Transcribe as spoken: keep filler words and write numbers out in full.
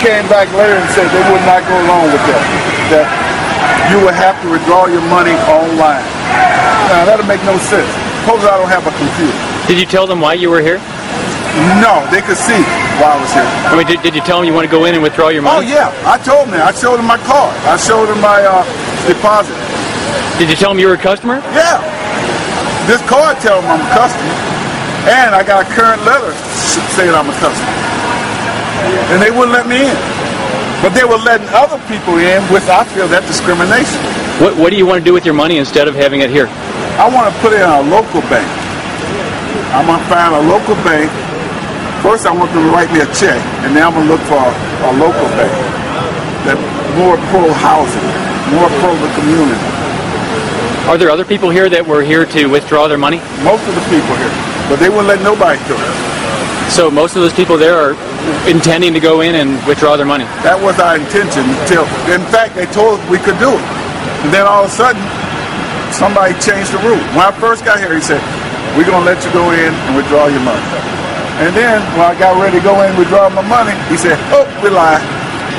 came back later and said they would not go along with that. That you would have to withdraw your money online. Now that'll make no sense. Suppose I don't have a computer. Did you tell them why you were here? No, they could see why I was here. I mean, did, did you tell them you want to go in and withdraw your Oh money? yeah, I told them that. I showed them my card. I showed them my uh, deposit. Did you tell them you were a customer? Yeah. This card tells them I'm a customer. And I got a current letter saying I'm a customer. And they wouldn't let me in. But they were letting other people in, which I feel that discrimination. What, what do you want to do with your money instead of having it here? I want to put it in a local bank. I'm going to find a local bank. First I want them to write me a check, and then I'm going to look for a, a local bank that's more pro-housing, more pro the community. Are there other people here that were here to withdraw their money? Most of the people here. But they wouldn't let nobody through. So most of those people there are intending to go in and withdraw their money? That was our intention until, in fact, they told us we could do it. And then all of a sudden, somebody changed the rule. When I first got here, he said, we're going to let you go in and withdraw your money. And then when I got ready to go in and withdraw my money, he said, oh, we lied.